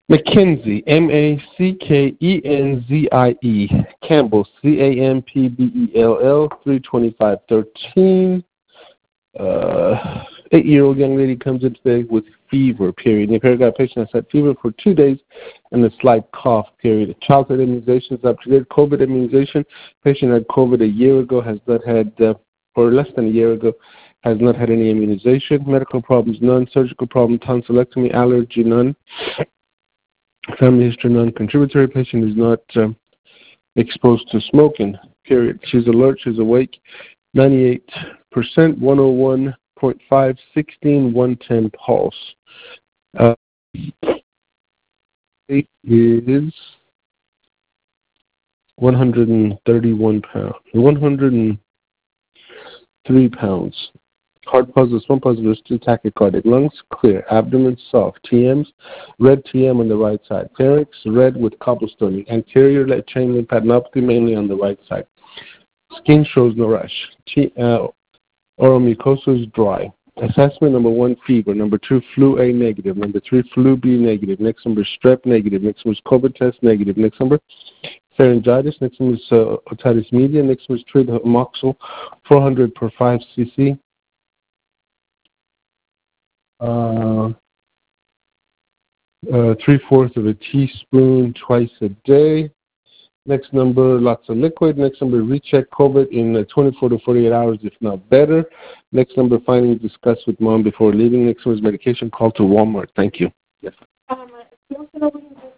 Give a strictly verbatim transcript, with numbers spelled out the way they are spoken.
McKenzie, M A C K E N Z I E. Campbell, C A M P B E L L, three twenty-five thirteen. Uh, eight-year-old young lady comes in today with fever, period. New Paragraph patient has had fever for two days and a slight cough, period. Childhood immunizations up to date. COVID immunization. Patient had COVID a year ago, has not had, uh, or less than a year ago, has not had any immunization. Medical problems, none. Surgical problem, tonsillectomy, allergy, none. Family history, non-contributory. Patient is not um, exposed to smoking, period. She's alert, she's awake. ninety-eight percent, one oh one point five, sixteen, one ten pulse. Uh, it is one hundred thirty-one pounds, one hundred three pounds. Heart pulse, one positive, two tachycardic. Lungs clear. Abdomen soft. T Ms, red T M on the right side. Pharynx red with cobblestoning. Anterior left chain lymphadenopathy mainly on the right side. Skin shows no rash. T, uh, oral mucosa is dry. Assessment number one, fever. Number two, flu A negative. Number three, flu B negative. Next number, strep negative. Next number is COVID test negative. Next number, pharyngitis. Next number is uh, otitis media. Next number is treated amoxil, four hundred per five C C. Uh, uh, three-fourths of a teaspoon twice a day. Next number, lots of liquid. Next number, recheck COVID in uh, twenty-four to forty-eight hours, if not better. Next number, findings discussed with mom before leaving. Next number is medication. Call to Walmart. Thank you. Yes. Um,